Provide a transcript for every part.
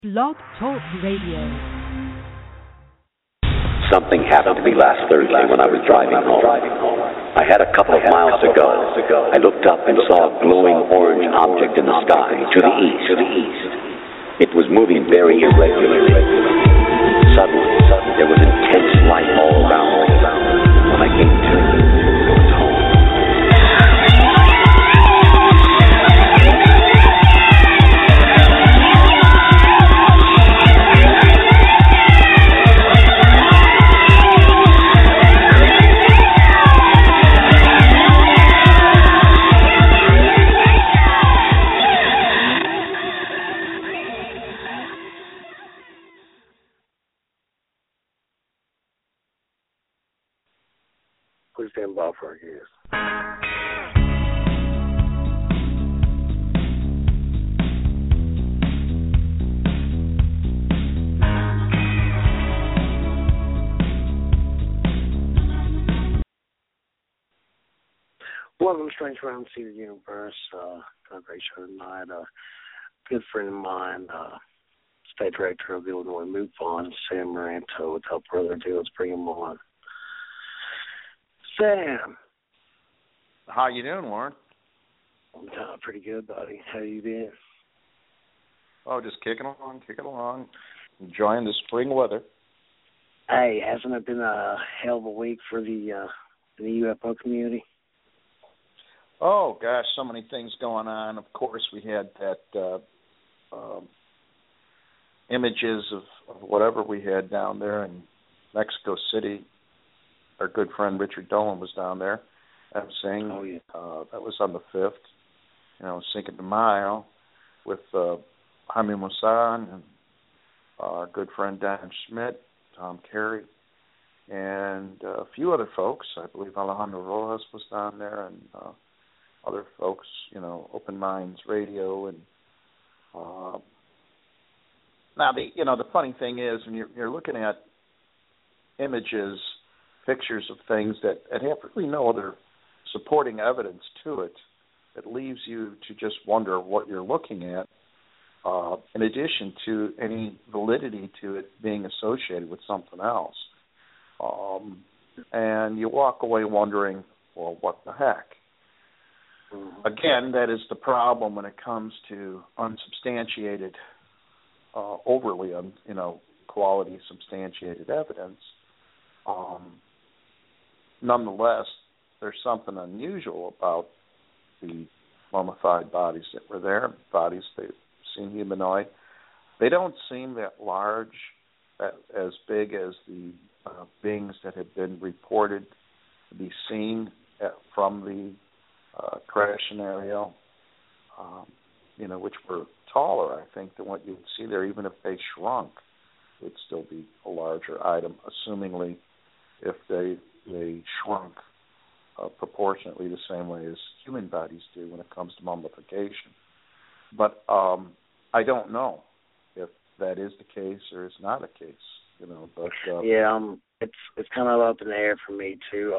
Blog Talk Radio. Something happened to me last Thursday when I was driving home. I had a couple of miles to go. I looked up and saw a glowing orange object in the sky to the east. It was moving very irregularly. Suddenly, there was intense light all around me. When I came to, it was home. Please stand by for our guest. Welcome to Strange Realms of the Universe. Got a great show tonight. A good friend of mine, State Director of the Illinois MUFON, Sam Maranto. Without further ado, let's bring him on. Sam. How you doing, Warren? I'm doing pretty good, buddy. How you been? Oh, just kicking along, enjoying the spring weather. Hey, hasn't it been a hell of a week for the UFO community? Oh, gosh, so many things going on. Of course, we had that images of whatever we had down there in Mexico City. Our good friend Richard Dolan was down there. I'm saying that was on the 5th. Cinco de Mayo with Jaime Maussan and our good friend Dan Schmidt, Tom Carey, and a few other folks. I believe Alejandro Rojas was down there, and other folks. Open Minds Radio, and now the funny thing is when you're looking at images, pictures of things that have really no other supporting evidence to it, it leaves you to just wonder what you're looking at, in addition to any validity to it being associated with something else. And you walk away wondering, well, what the heck? Again, that is the problem when it comes to unsubstantiated, overly, quality substantiated evidence. Nonetheless, there's something unusual about the mummified bodies that were there, bodies that seem humanoid. They don't seem that large, as big as the beings that have been reported to be seen from the crash scenario, which were taller, I think, than what you would see there. Even if they shrunk, it would still be a larger item, assumingly if they shrunk proportionately the same way as human bodies do when it comes to mummification. But I don't know if that is the case or is not a case. But it's kind of up in the air for me too.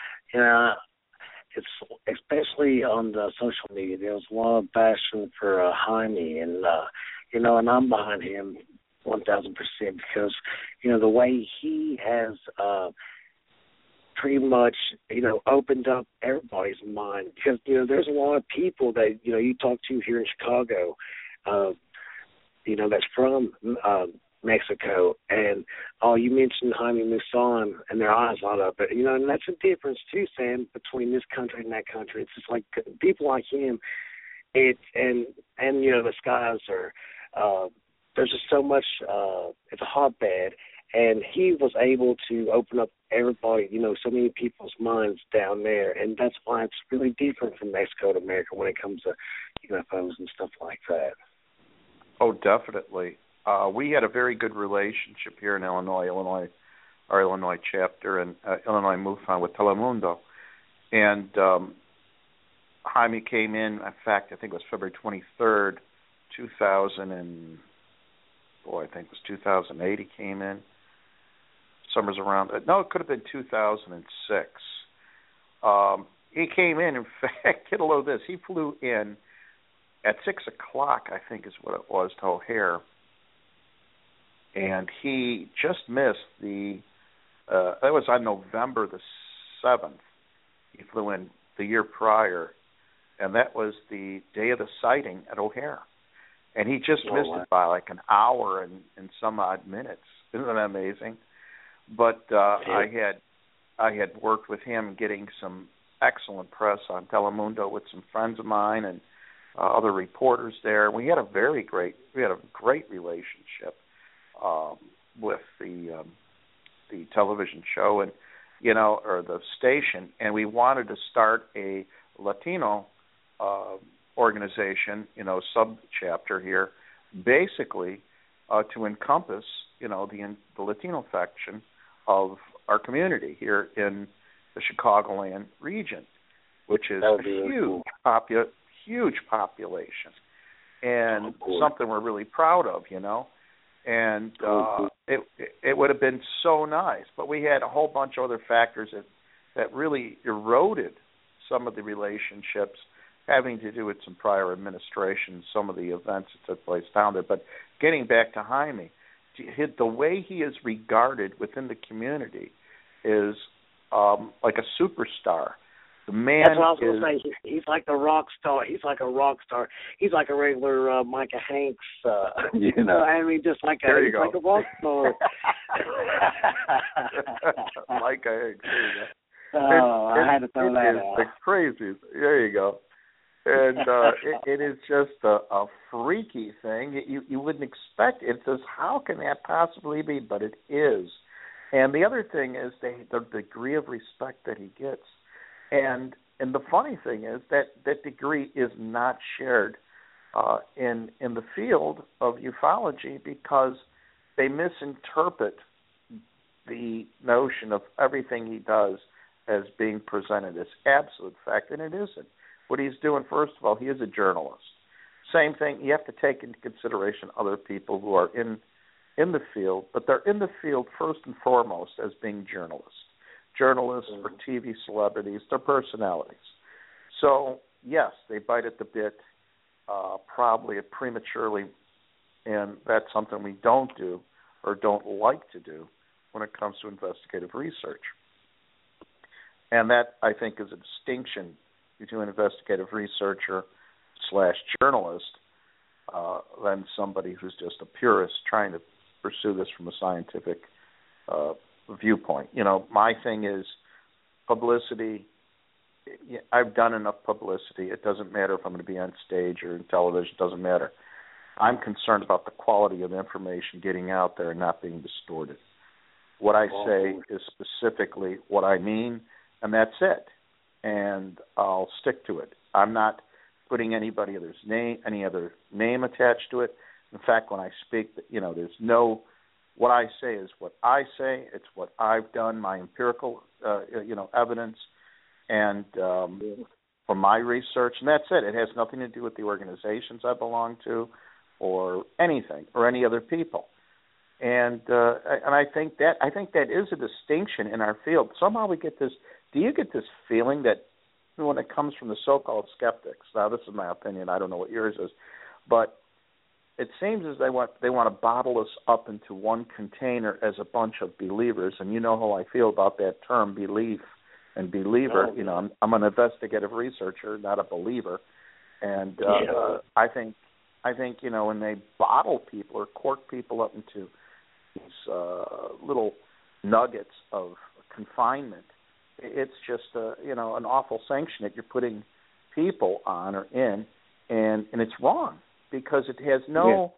It's especially on the social media. There was a lot of bashing for Jaime, and and I'm behind him 1,000% because the way he has pretty much opened up everybody's mind, because there's a lot of people that you talk to here in Chicago, that's from Mexico, and you mentioned Jaime Maussan, and their eyes light up. But and that's a difference too, Sam, between this country and that country. It's just like people like him. The skies are. There's just so much. It's a hotbed, and he was able to open up everybody, so many people's minds down there, and that's why it's really different from Mexico to America when it comes to UFOs and stuff like that. Oh, definitely. We had a very good relationship here in Illinois, our Illinois chapter, and Illinois MUFON with Telemundo. And Jaime came in fact, I think it was February 23rd, 2008 he came in. Summers around, no, it could have been 2006. He came in fact, get a load of this, he flew in at 6 o'clock, I think is what it was, to O'Hare, and he just missed the. That was on November the 7th. He flew in the year prior, and that was the day of the sighting at O'Hare. And he just missed it by like an hour and some odd minutes. Isn't that amazing? But I had worked with him getting some excellent press on Telemundo with some friends of mine and other reporters there. We had a great relationship with the television show and or the station, and we wanted to start a Latino organization, sub-chapter here, basically to encompass, the Latino faction of our community here in the Chicagoland region, which is a huge population, and something we're really proud of, And it would have been so nice, but we had a whole bunch of other factors that really eroded some of the relationships having to do with some prior administration, some of the events that took place down there. But getting back to Jaime, the way he is regarded within the community is like a superstar. The man That's what I was going to say. He's like a rock star. He's like a rock star. He's like a regular Micah Hanks. Just like a rock star. Micah Hanks. I had to throw that out. The craziest. There you go. And it is just a freaky thing. You wouldn't expect it. It's just, how can that possibly be? But it is. And the other thing is the degree of respect that he gets. And the funny thing is that degree is not shared in the field of ufology, because they misinterpret the notion of everything he does as being presented as absolute fact, and it isn't. What he's doing, first of all, he is a journalist. Same thing, you have to take into consideration other people who are in the field, but they're in the field first and foremost as being journalists. Journalists or TV celebrities, they're personalities. So, yes, they bite at the bit, probably prematurely, and that's something we don't do or don't like to do when it comes to investigative research. And that, I think, is a distinction between an investigative researcher / journalist than somebody who's just a purist trying to pursue this from a scientific viewpoint. My thing is publicity. I've done enough publicity. It doesn't matter if I'm going to be on stage or in television. It doesn't matter. I'm concerned about the quality of information getting out there and not being distorted. What I say is specifically what I mean, and that's it. And I'll stick to it. I'm not putting any other name attached to it. In fact, when I speak, there's no. What I say is what I say. It's what I've done, my empirical, evidence, and from my research, and that's it. It has nothing to do with the organizations I belong to, or anything, or any other people. And I think that is a distinction in our field. Somehow we get this. Do you get this feeling that when it comes from the so-called skeptics? Now, this is my opinion. I don't know what yours is, but it seems as they want to bottle us up into one container as a bunch of believers, and you know how I feel about that term, belief and believer. I'm an investigative researcher, not a believer, and I think when they bottle people or cork people up into these little nuggets of confinement, it's just an awful sanction that you're putting people on or in, and it's wrong. Because it has no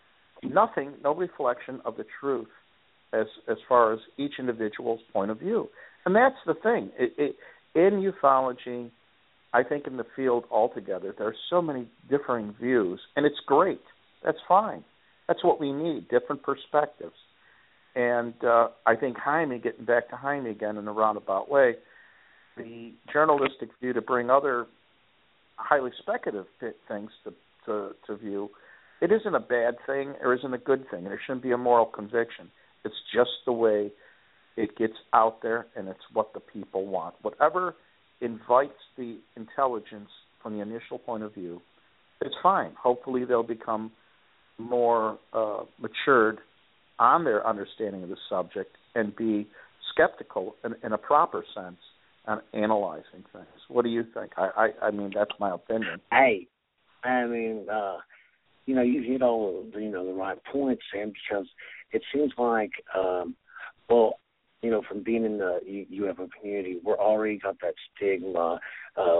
reflection of the truth as far as each individual's point of view. And that's the thing. In ufology, I think in the field altogether, there are so many differing views, and it's great. That's fine. That's what we need, different perspectives. And I think Jaime, getting back to Jaime again in a roundabout way, the journalistic view to bring other highly speculative things to view, it isn't a bad thing or isn't a good thing. There shouldn't be a moral conviction. It's just the way it gets out there, and it's what the people want. Whatever invites the intelligence from the initial point of view, it's fine. Hopefully they'll become more matured on their understanding of the subject and be skeptical in a proper sense on analyzing things. What do you think? I mean, that's my opinion. Hey, I mean, you hit all the right points, Sam, because it seems like, from being in the UFO community, we're already got that stigma of,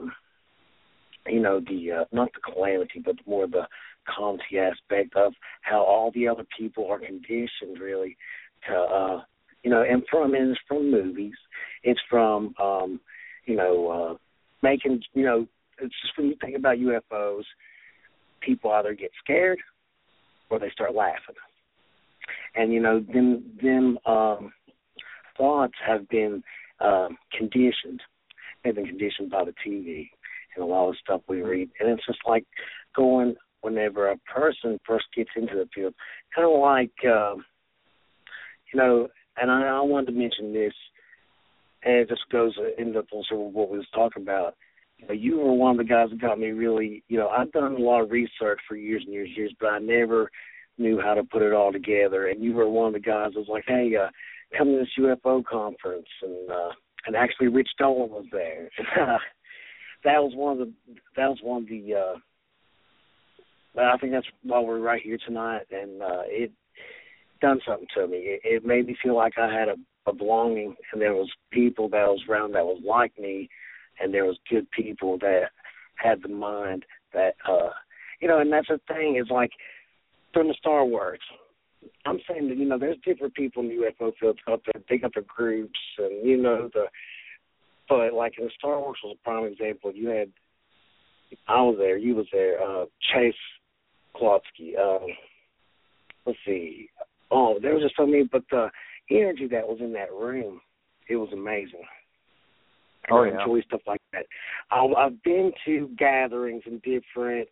not the calamity, but more the calamity aspect of how all the other people are conditioned, really, to, and it's from movies. It's from, making, it's just when you think about UFOs, people either get scared or they start laughing. And, them thoughts have been conditioned. They've been conditioned by the TV and a lot of stuff we read. And it's just like going whenever a person first gets into the field, kind of like, and I wanted to mention this, and it just goes into what we was talking about. You were one of the guys that got me really, I've done a lot of research for years and years and years, but I never knew how to put it all together. And you were one of the guys that was like, hey, come to this UFO conference. And actually Rich Dolan was there. That was one of the I think that's why we're right here tonight. And it done something to me. It made me feel like I had a belonging, and there was people that was around that was like me, and there was good people that had the mind that, and that's the thing is like from the Star Wars. I'm saying that, there's different people in the UFO field out there. They got their groups and, but like in the Star Wars was a prime example. I was there, you was there, Chase Klotsky, let's see. Oh, there was just so many, but the energy that was in that room, it was amazing. Oh, I enjoy stuff like that. I've been to gatherings and different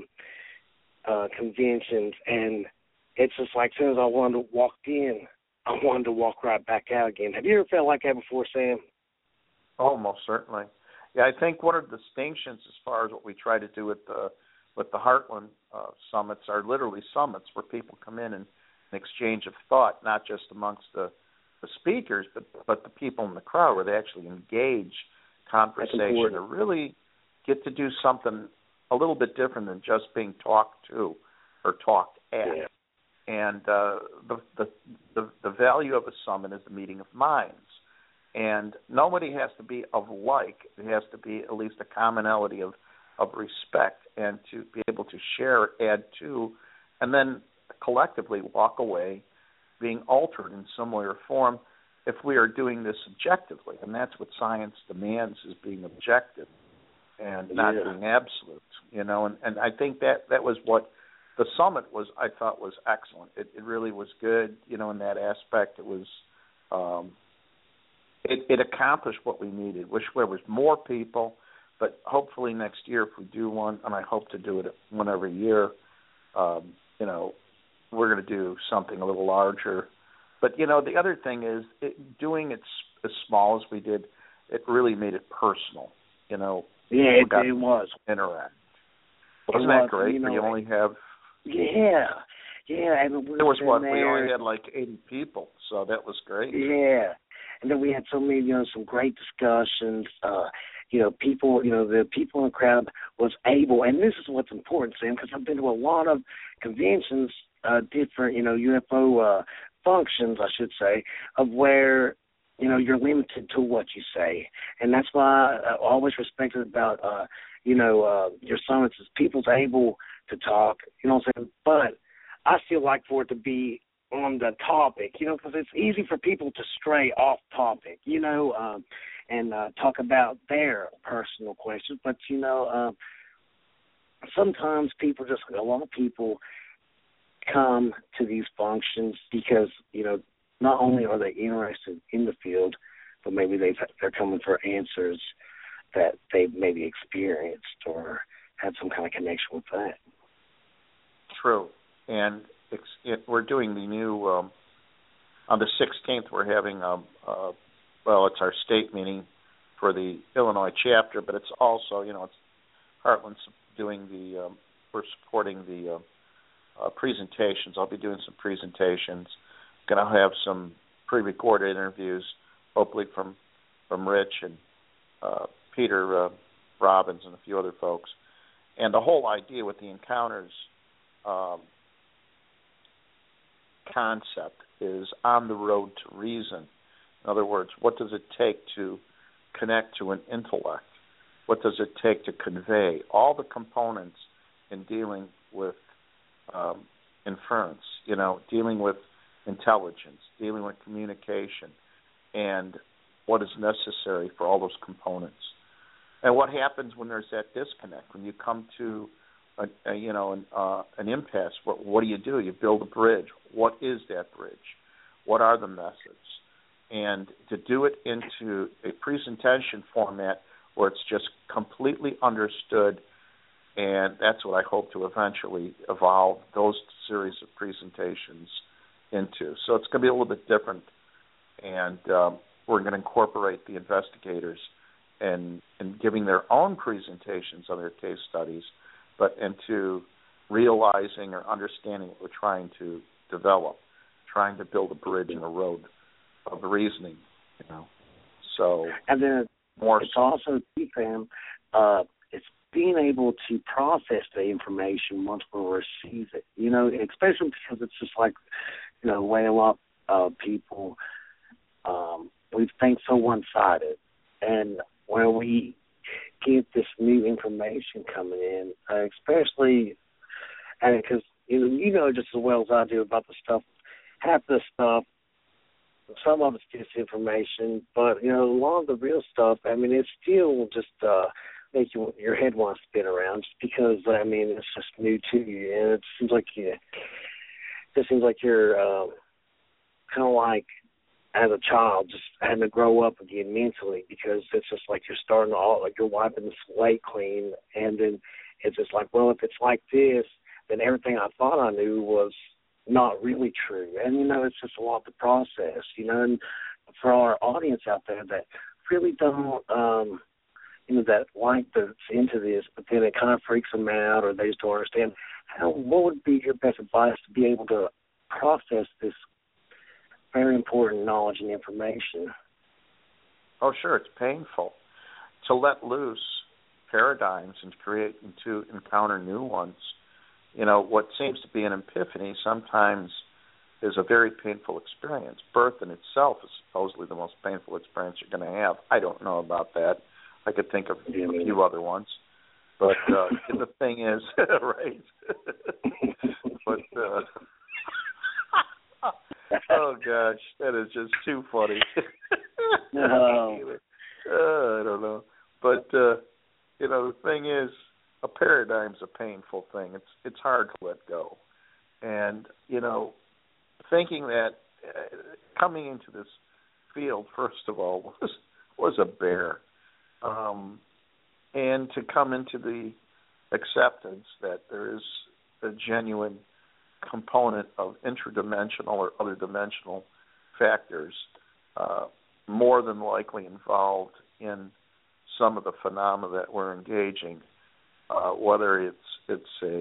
conventions, and it's just like as soon as I wanted to walk in, I wanted to walk right back out again. Have you ever felt like that before, Sam? Oh, most certainly. Yeah, I think one of the distinctions as far as what we try to do with the Heartland summits are literally summits where people come in and an exchange of thought, not just amongst the speakers, but the people in the crowd, where they actually engage conversation or really get to do something a little bit different than just being talked to or talked at. Yeah. And the value of a summit is the meeting of minds. And nobody has to be of like. It has to be at least a commonality of respect and to be able to share, add to, and then collectively walk away being altered in some way or form if we are doing this objectively. And that's what science demands, is being objective and not being absolute, And I think that was what the summit was. I thought was excellent. It really was good, in that aspect. It was it accomplished what we needed. Wish there was more people, but hopefully next year, if we do one, and I hope to do it one every year, we're going to do something a little larger. But, the other thing is doing it as small as we did, it really made it personal, Yeah, it was. Interact. Wasn't that great? You only have... Yeah. And there was we only had like 80 people, so that was great. Yeah. And then we had so many, some great discussions. People, the people in the crowd was able, and this is what's important, Sam, because I've been to a lot of conventions, different, UFO functions, I should say, of where, you're limited to what you say. And that's why I always respected about, your summits is people's able to talk, what I'm saying? But I still like for it to be on the topic, because it's easy for people to stray off topic, and talk about their personal questions. But, sometimes a lot of people come to these functions because, not only are they interested in the field, but maybe they're coming for answers that they've maybe experienced or had some kind of connection with that. True. And we're doing the new, on the 16th, we're having, it's our state meeting for the Illinois chapter, but it's also, it's Heartland's doing we're supporting the presentations. I'll be doing some presentations. Going to have some pre-recorded interviews, hopefully from Rich and Peter Robbins and a few other folks. And the whole idea with the Encounters concept is on the road to reason. In other words, what does it take to connect to an intellect? What does it take to convey all the components in dealing with inference, dealing with intelligence, dealing with communication, and what is necessary for all those components. And what happens when there's that disconnect, when you come to an impasse? What do? You build a bridge. What is that bridge? What are the methods? And to do it into a presentation format where it's just completely understood, and that's what I hope to eventually evolve those series of presentations into. So it's going to be a little bit different, and we're going to incorporate the investigators and giving their own presentations on their case studies, but into realizing or understanding what we're trying to develop, trying to build a bridge and a road of reasoning, So, and then it's also, Sam, it's being able to process the information once we receive it, especially because it's just like, the way a lot of people, we think so one-sided. And when we get this new information coming in, especially, and because, just as well as I do about the stuff, half the stuff, some of it's disinformation, but, a lot of the real stuff, it still just make your head want to spin around just because, it's just new to you. And it seems like you're kind of like as a child just having to grow up again mentally, because it's just like you're starting you're wiping the slate clean, and then it's just like, well, if it's like this, then everything I thought I knew was not really true. And, it's just a lot to process, and for our audience out there that really don't, that like that's into this, but then it kind of freaks them out, or they just don't understand, what would be your best advice to be able to process this very important knowledge and information? Oh, sure, it's painful. To let loose paradigms and to encounter new ones. What seems to be an epiphany sometimes is a very painful experience. Birth in itself is supposedly the most painful experience you're going to have. I don't know about that. I could think of a few other ones. But the thing is, right? But, oh, gosh, that is just too funny. No. I don't know. But, the thing is, a paradigm's a painful thing. It's hard to let go. And, thinking that coming into this field, first of all, was a bear. And to come into the acceptance that there is a genuine component of intradimensional or other dimensional factors more than likely involved in some of the phenomena that we're engaging, whether it's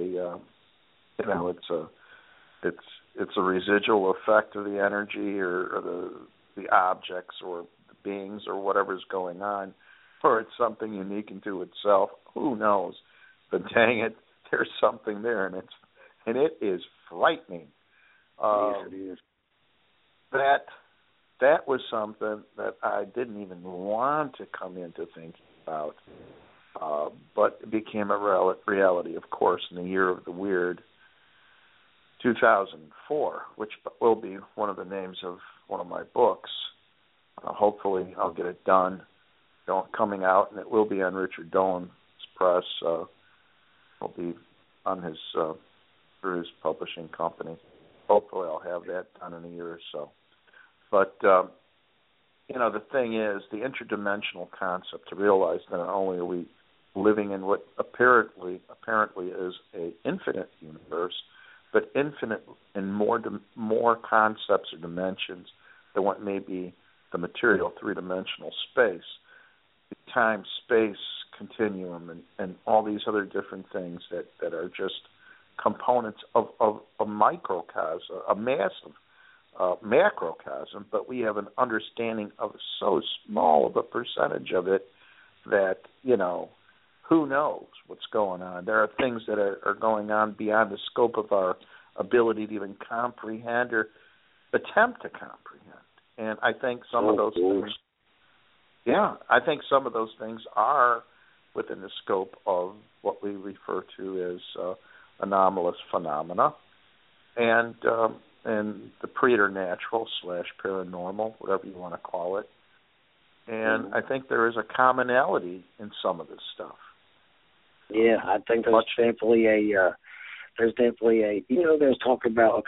a residual effect of the energy or the objects or the beings or whatever's going on, or it's something unique into itself. Who knows? But dang it, there's something there, and it is frightening. Yes, it is. That was something that I didn't even want to come into thinking about, but it became a reality, of course, in the year of the weird, 2004, which will be one of the names of one of my books. Hopefully I'll get it done, coming out, and it will be on Richard Dolan's press. It'll be on his through his publishing company. Hopefully I'll have that done in a year or so. But, the thing is, the interdimensional concept, to realize that not only are we living in what apparently is an infinite universe, but infinite in more concepts or dimensions than what may be the material three-dimensional space, the time-space continuum, and all these other different things that are just components of a microcosm, a massive macrocosm, but we have an understanding of so small of a percentage of it that, who knows what's going on. There are things that are going on beyond the scope of our ability to even comprehend or attempt to comprehend. And I think some of those things are within the scope of what we refer to as anomalous phenomena, and the preternatural / paranormal, whatever you want to call it. And I think there is a commonality in some of this stuff. Yeah, I think there's definitely a there's talk about,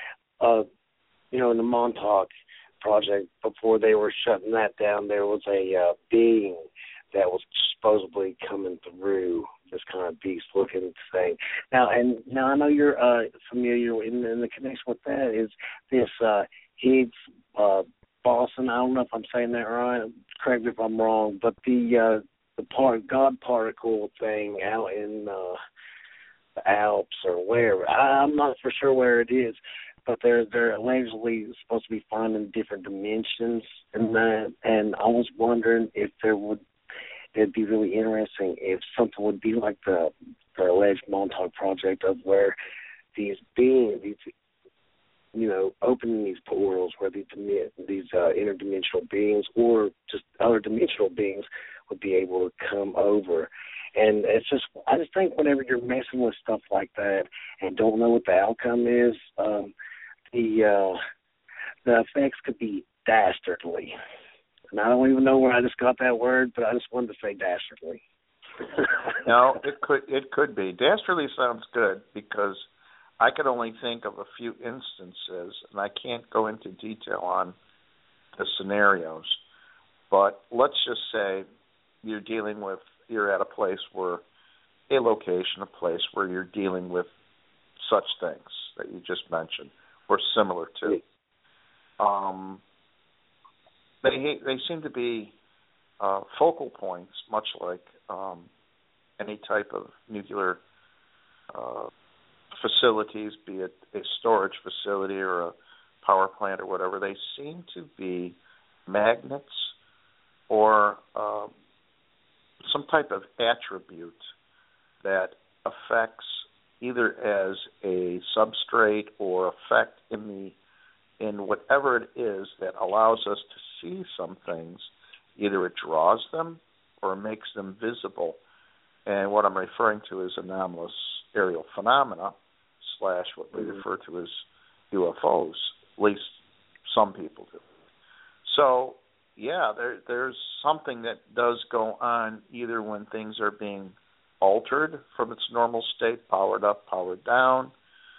in the Montauk Project, before they were shutting that down, there was a being that was supposedly coming through, this kind of beast-looking thing. Now I know you're familiar in the connection with that is this Higgs boson. I don't know if I'm saying that right. Correct me if I'm wrong, but the God particle thing out in the Alps or wherever. I'm not for sure where it is, but they're allegedly supposed to be finding different dimensions in that. And I was wondering if it'd be really interesting if something would be like the alleged Montauk Project, of where these beings, opening these portals where these interdimensional beings or just other dimensional beings would be able to come over. And I just think whenever you're messing with stuff like that and don't know what the outcome is, the effects could be dastardly. And I don't even know where I just got that word, but I just wanted to say dastardly. No, it could be. Dastardly sounds good because I could only think of a few instances, and I can't go into detail on the scenarios. But let's just say you're at a place where a place where you're dealing with such things that you just mentioned or similar to. They seem to be focal points, much like any type of nuclear facilities, be it a storage facility or a power plant or whatever. They seem to be magnets or some type of attribute that affects either as a substrate or effect in whatever it is that allows us to see some things. Either it draws them or makes them visible. And what I'm referring to is anomalous aerial phenomena / what we refer to as UFOs. At least some people do. So, yeah, there's something that does go on either when things are being altered from its normal state, powered up, powered down,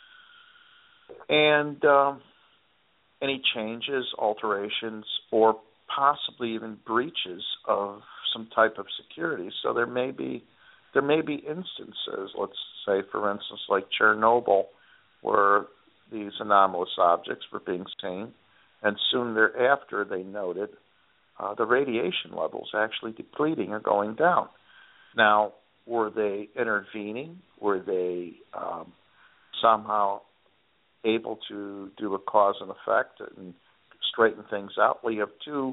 and any changes, alterations, or possibly even breaches of some type of security. So there may be instances, let's say, for instance, like Chernobyl, where these anomalous objects were being seen, and soon thereafter they noted the radiation levels actually depleting or going down. Now, were they intervening? Were they somehow able to do a cause and effect and straighten things out? Well, you have two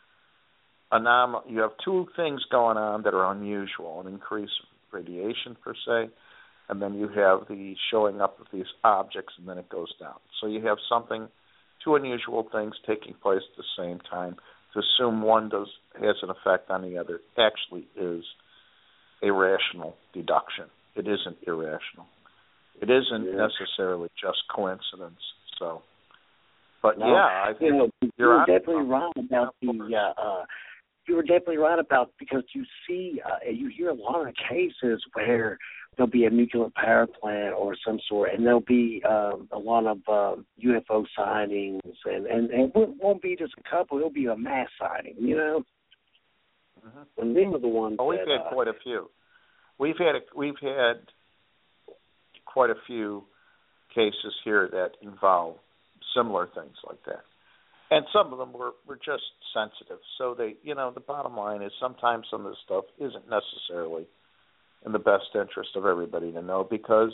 things going on that are unusual: an increased radiation per se, and then you have the showing up of these objects, and then it goes down. So you have two unusual things taking place at the same time. To assume one has an effect on the other actually is a rational deduction. It isn't irrational. It isn't necessarily just coincidence. So, but no, I think you were definitely right about you were definitely right about, because you hear a lot of cases where there'll be a nuclear power plant or some sort, and there'll be a lot of UFO sightings, and it won't be just a couple; it'll be a mass sighting, Mm-hmm. And them are the ones. We've had quite a few. We've had quite a few cases here that involve similar things like that. And some of them were just sensitive. So the bottom line is sometimes some of this stuff isn't necessarily in the best interest of everybody to know, because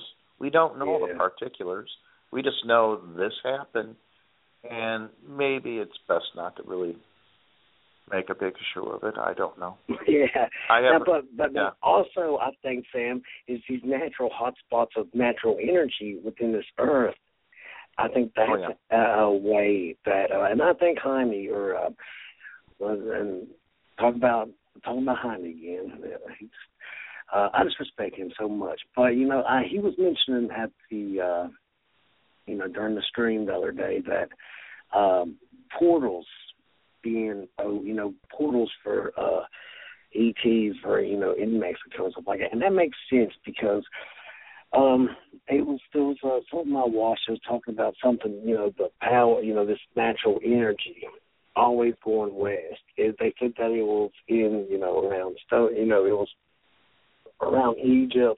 We don't know the particulars. We just know this happened, and maybe it's best not to really make a big issue of it. I don't know. Yeah. But also, I think, Sam, is these natural hotspots of natural energy within this earth. I think that's a way that, and I think Jaime, and talking about Jaime again. I just respect him so much. But he was mentioning at the, during the stream the other day that portals being, portals for ETs for in Mexico and stuff like that, and that makes sense because there was something I watched. I was talking about something, the power, this natural energy always going west. They said that it was in, around it was around Egypt.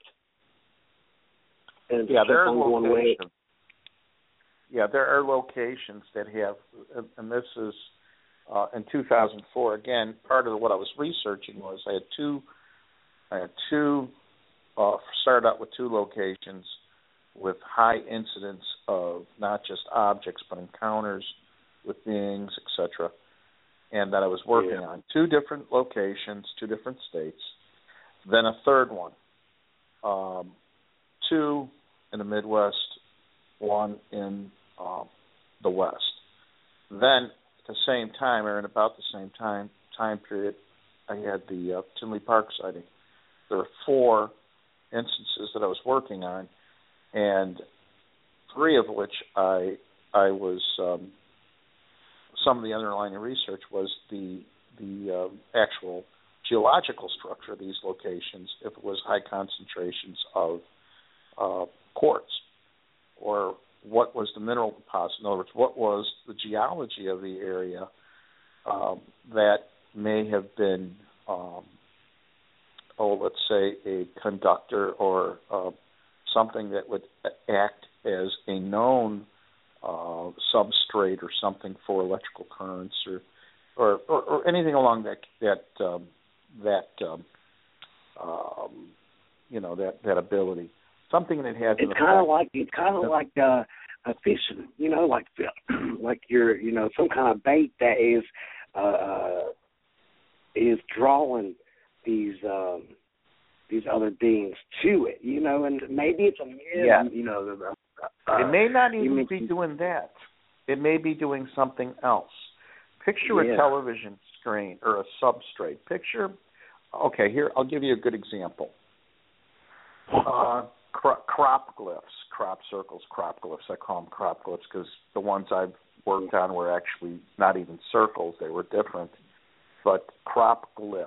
And there are locations. Yeah, there are locations that have, and this is in 2004. Again, part of what I was researching was I had two. Started out with two locations with high incidence of not just objects but encounters with beings, etc. And that I was working on. Two different locations, two different states. Then a third one. Two in the Midwest, one in the West. Then at the same time, or in about the same time period, I had the Tinley Park sighting. There were 4 instances that I was working on, and 3 of which I was some of the underlying research was the actual geological structure of these locations, if it was high concentrations of quartz, or what was the mineral deposit. In other words, what was the geology of the area that may have been let's say a conductor or something that would act as a known substrate or something for electrical currents or anything along that ability. Something that has. It's kind of like a fishing, like you're some kind of bait that is drawing these other beings to it, and maybe it's a it may not even be doing that. It may be doing something else. Picture a television screen or a substrate. Here, I'll give you a good example. Crop glyphs, crop circles, crop glyphs. I call them crop glyphs because the ones I've worked on were actually not even circles. They were different. But crop glyphs.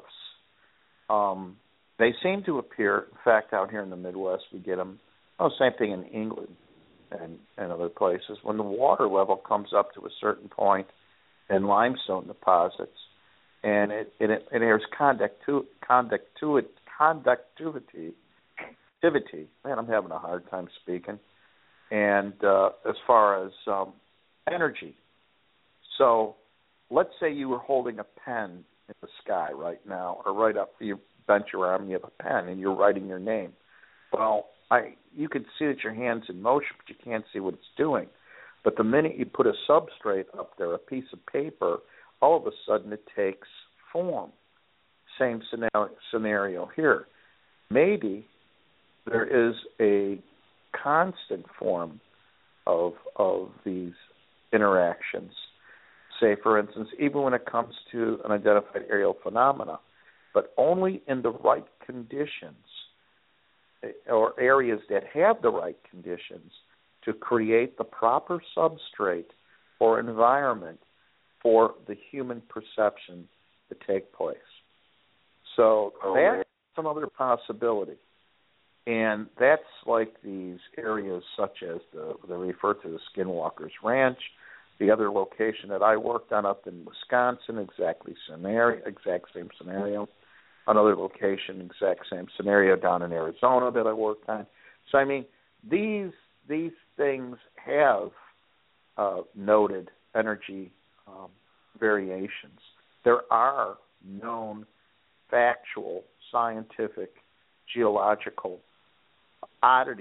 They seem to appear, in fact, out here in the Midwest, we get them, same thing in England and other places. When the water level comes up to a certain point in limestone deposits, and it has conductivity. Man, I'm having a hard time speaking. And as far as energy. So let's say you were holding a pen in the sky right now, or right up, you bent your arm and you have a pen and you're writing your name. Well, you could see that your hand's in motion, but you can't see what it's doing. But the minute you put a substrate up there, a piece of paper, all of a sudden it takes form. Same scenario here. Maybe there is a constant form of these interactions. Say, for instance, even when it comes to an identified aerial phenomena, but only in the right conditions or areas that have the right conditions to create the proper substrate or environment for the human perception to take place. So that's another possibility. And that's like these areas such as they refer to the Skinwalker's Ranch, the other location that I worked on up in Wisconsin, exact same scenario. Another location, exact same scenario down in Arizona that I worked on. So, I mean, these things have noted energy variations. There are known factual, scientific, geological oddities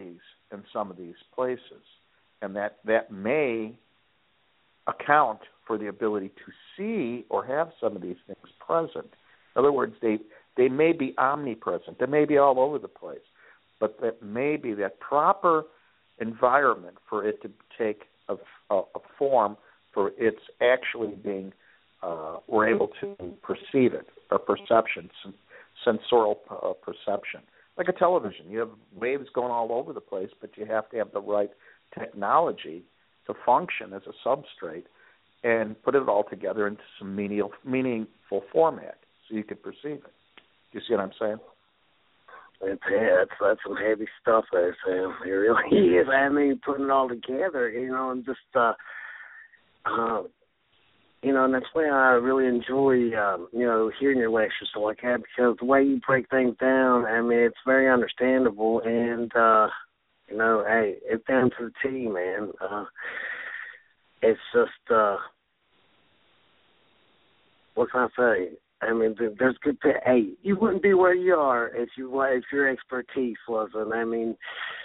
in some of these places, and that may account for the ability to see or have some of these things present. In other words, they may be omnipresent. They may be all over the place, but that may be that proper environment for it to take a form, for it's actually being, we're able to perceive it, a perception, sensorial perception. Like a television, you have waves going all over the place, but you have to have the right technology to function as a substrate and put it all together into some meaningful format so you can perceive it. Do you see what I'm saying? That's some heavy stuff there, Sam. It really is. I mean, putting it all together, and just, and that's why I really enjoy, hearing your lectures so like that, because the way you break things down, I mean, it's very understandable, and, hey, it's down to the T, man. It's just, what can I say? I mean, there's good. Hey, you wouldn't be where you are if your expertise wasn't. I mean,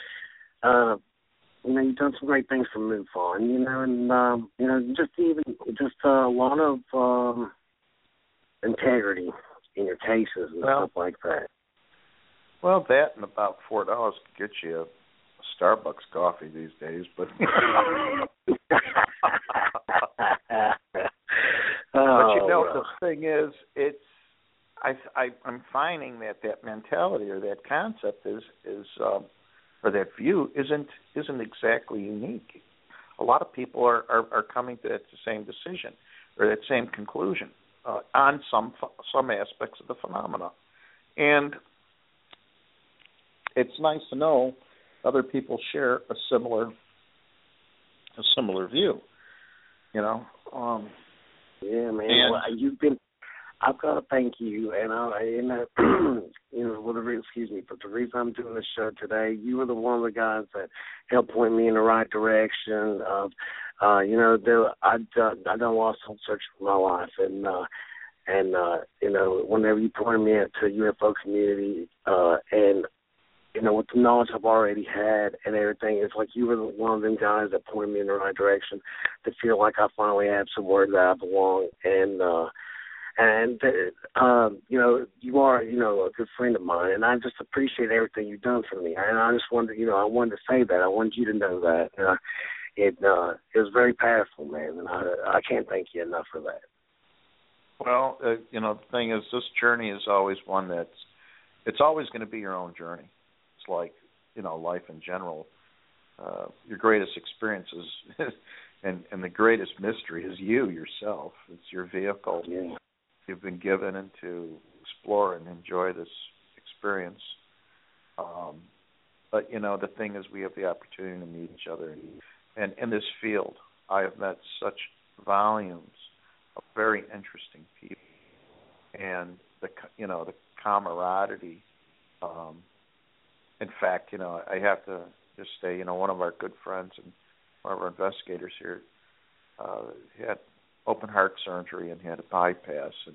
you've done some great things for MUFON, and just a lot of integrity in your cases and stuff like that. Well, that and about $4 could get you a Starbucks coffee these days, but. But the thing is, I'm finding that mentality or that concept is or that view isn't exactly unique. A lot of people are coming to that same decision or that same conclusion on some aspects of the phenomena, and it's nice to know other people share a similar view. Yeah, man. I've got to thank you, but the reason I'm doing this show today, you were one of the guys that helped point me in the right direction. I done lost some search for my life, and whenever you pointed me into the UFO community, and with the knowledge I've already had and everything, it's like you were one of them guys that pointed me in the right direction to feel like I finally have somewhere that I belong. You are, a good friend of mine, and I just appreciate everything you've done for me. And I just wanted, I wanted to say that. I wanted you to know that. It was very powerful, man, and I can't thank you enough for that. Well, the thing is, this journey is always one it's always going to be your own journey. It's like, life in general. Your greatest experiences and the greatest mystery is you yourself. It's your vehicle. Yeah. You've been given and to explore and enjoy this experience. But, the thing is, we have the opportunity to meet each other. And in this field, I have met such volumes of very interesting people. And, the camaraderie. In fact, I have to just say, one of our good friends and one of our investigators here, he had open heart surgery and had a bypass. And,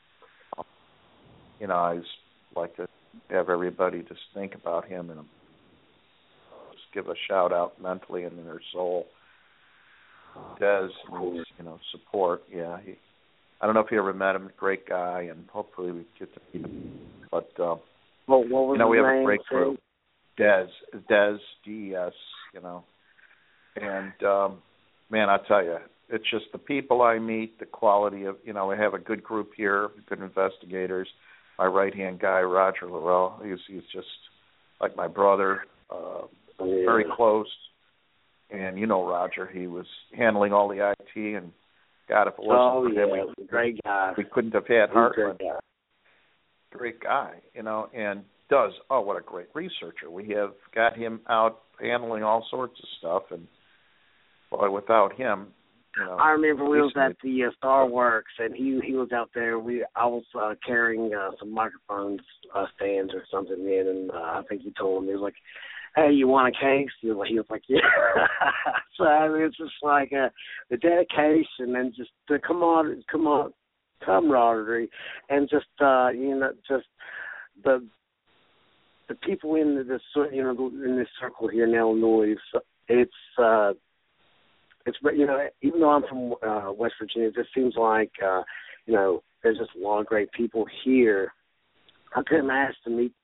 I just like to have everybody just think about him and just give a shout out mentally and in their soul. Des needs, support. Yeah, I don't know if you ever met him. Great guy, and hopefully we get to meet him. But what was we have name, a great group. Des, DES, and man, I tell you, it's just the people I meet, the quality of, we have a good group here, good investigators. My right-hand guy, Roger Laurel, he's just like my brother, very close. And Roger, he was handling all the IT, and God, if it wasn't for him, great guy. We couldn't have had Heartland. Great guy, and does, what a great researcher. We have got him out handling all sorts of stuff, and boy, without him, I remember we was at the Star Works, and he was out there. I was carrying some microphone stands or something in, and I think he told him, he was like, "Hey, you want a case?" He was like, "Yeah." So I mean, it's just like the dedication and just the camaraderie, and just just the people in this, in this circle here in Illinois, it's even though I'm from West Virginia, it just seems like there's just a lot of great people here. I couldn't ask to meet,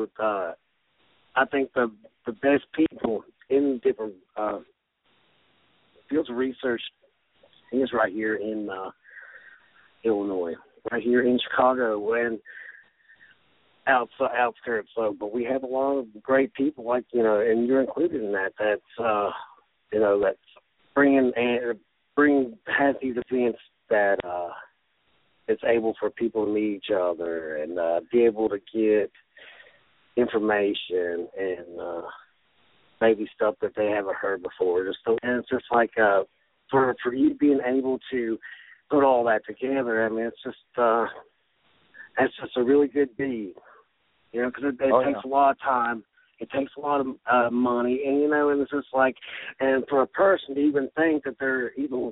I think the best people in different fields of research is right here in Illinois, right here in Chicago and outskirts. But we have a lot of great people, like and you're included in that. That's has these events that it's able for people to meet each other and be able to get information and maybe stuff that they haven't heard before. And it's just like for you being able to put all that together. I mean, it's just that's just a really good deed, because it takes a lot of time. It takes a lot of money, and and it's just like, and for a person to even think that they're even,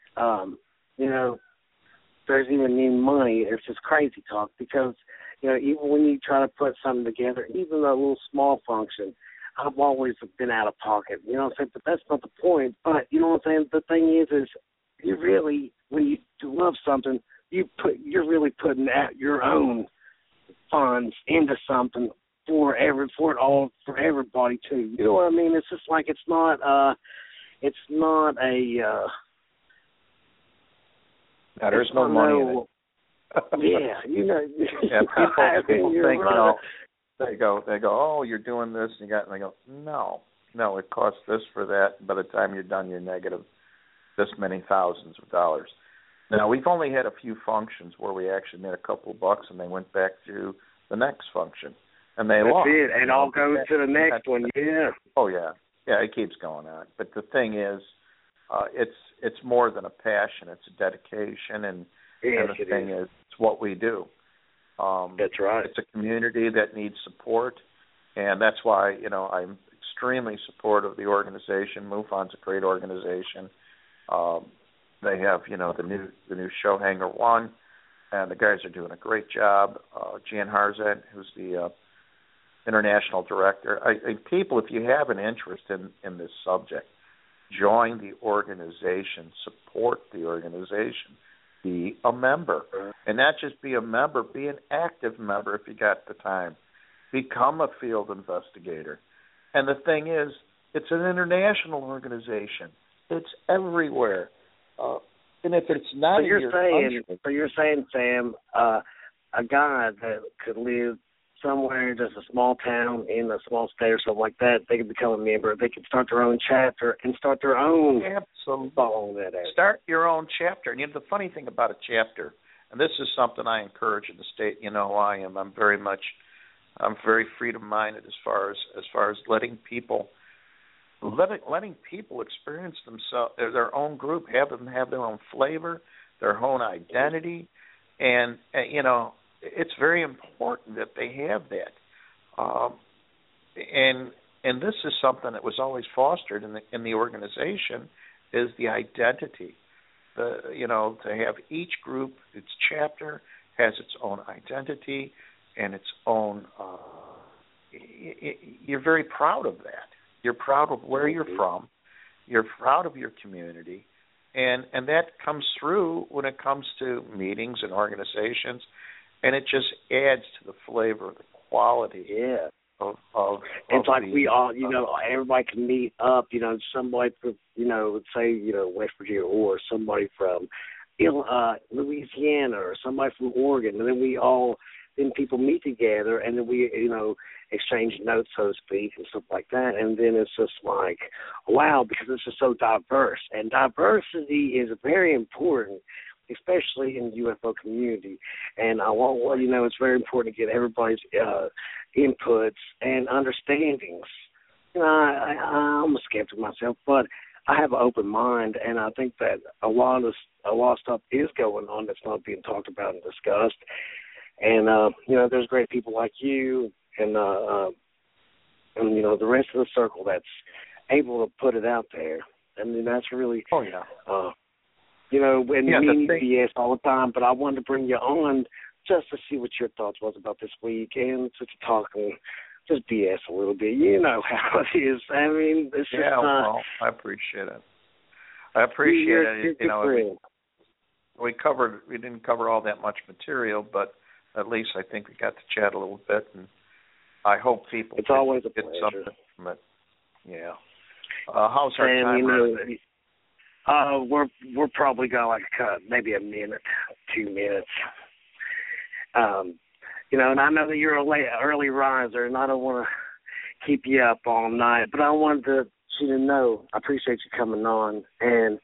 there's even money, it's just crazy talk, because, even when you try to put something together, even a little small function, I've always been out of pocket, what I'm saying, but that's not the point. But, you know what I'm saying, the thing is you really, when you love something, you're really putting out your own funds into something for everybody too. You know what I mean? It's just like it's not a there's no money in it. Yeah, people think they go, oh, you're doing this, and they go, no, it costs this for that. By the time you're done, you're negative this many thousands of dollars. Now, we've only had a few functions where we actually made a couple of bucks, and they went back to the next function, and they lost. That's it, and I'll go to the next one. Yeah. Oh yeah, it keeps going on. But the thing is, it's more than a passion; it's a dedication, and the thing is, it's what we do. That's right. It's a community that needs support, and that's why I'm extremely supportive of the organization. MUFON's a great organization. They have the new show Hangar One, and the guys are doing a great job. Jan Harzad, who's the international director. People, if you have an interest in this subject, join the organization, support the organization, be a member. And not just be a member, be an active member if you got the time. Become a field investigator. And the thing is, it's an international organization. It's everywhere. And if it's not so you're saying, Sam, a guy that could live somewhere, just a small town in a small state or something like that, they could become a member. They could start their own chapter and start their own. Absolutely. That start your own chapter. And the funny thing about a chapter, and this is something I encourage in the state. You know who I am. I'm very freedom-minded as far as letting people experience themselves, their own group, have them have their own flavor, their own identity, and it's very important that they have that. And this is something that was always fostered in the organization, is the identity. To have each group, its chapter has its own identity and its own. You're very proud of that. You're proud of where you're from. You're proud of your community, and that comes through when it comes to meetings and organizations, and it just adds to the flavor, the quality. Yeah. Of it's like we all, everybody can meet up. Somebody from, say, West Virginia, or somebody from Louisiana, or somebody from Oregon, and then people meet together, and then we, exchange notes, so to speak, and stuff like that. And then it's just like, wow, because it's just so diverse. And diversity is very important, especially in the UFO community. And it's very important to get everybody's inputs and understandings. I'm a skeptic myself, but I have an open mind, and I think that a lot of stuff is going on that's not being talked about and discussed. And there's great people like you, and the rest of the circle that's able to put it out there. I mean, that's really. Oh yeah. And me BS all the time, but I wanted to bring you on just to see what your thoughts was about this week, and to talk just BS a little bit. You know how it is. I mean, it's just well, I appreciate it. I appreciate it. You know, we didn't cover all that much material, but at least I think we got to chat a little bit, and I hope people it's always a get pleasure. something from it. Yeah. How's our Sam, time? you know, we're probably going maybe a minute, 2 minutes. You know, and I know that you're an early riser, and I don't want to keep you up all night, but I wanted you to know I appreciate you coming on. And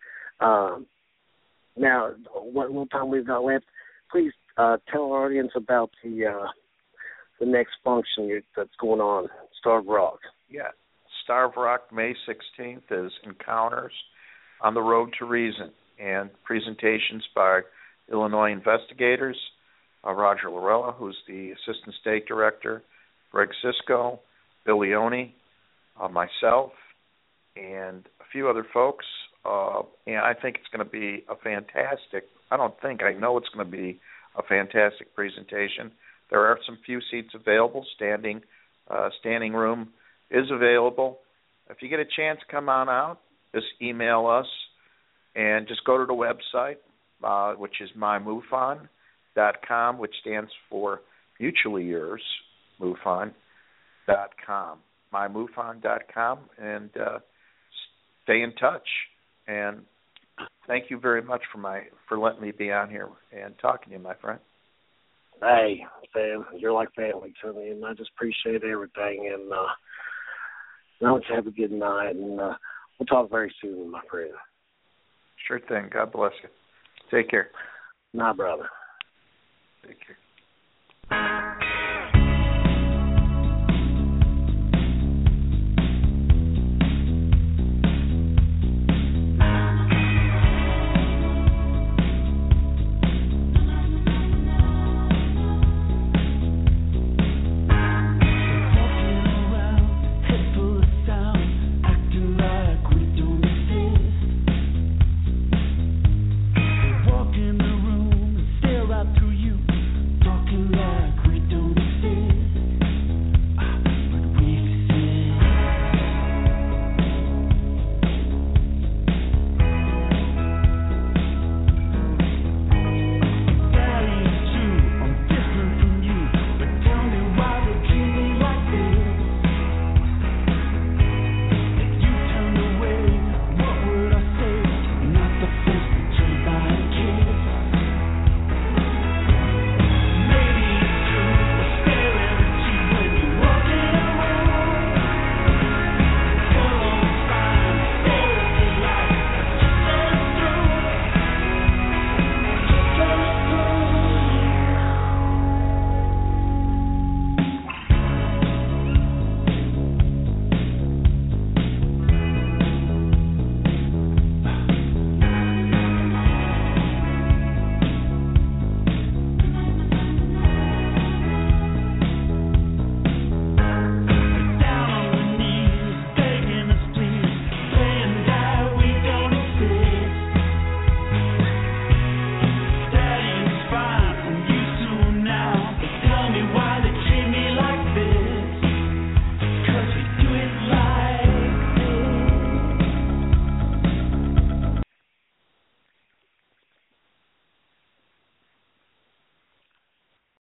now, what little time we've got left, please tell our audience about the next function that's going on, Starved Rock. Yeah, Starved Rock, May 16th is Encounters on the Road to Reason, and presentations by Illinois investigators, Roger Lorella, who's the Assistant State Director, Greg Cisco, Bill Leone, myself, and a few other folks. And I think it's going to be a fantastic, I know it's going to be a fantastic presentation. There are some few seats available. Standing room is available. If you get a chance, come on out. Just email us and just go to the website, which is mymufon.com, which stands for Mutually Yours, MUFON.com, mymufon.com, and stay in touch. And thank you very much for letting me be on here and talking to you, my friend. Hey, Sam, you're like family to me, and I just appreciate everything. And let's have a good night, and we'll talk very soon, my friend. Sure thing. God bless you. Take care. My brother. Take care.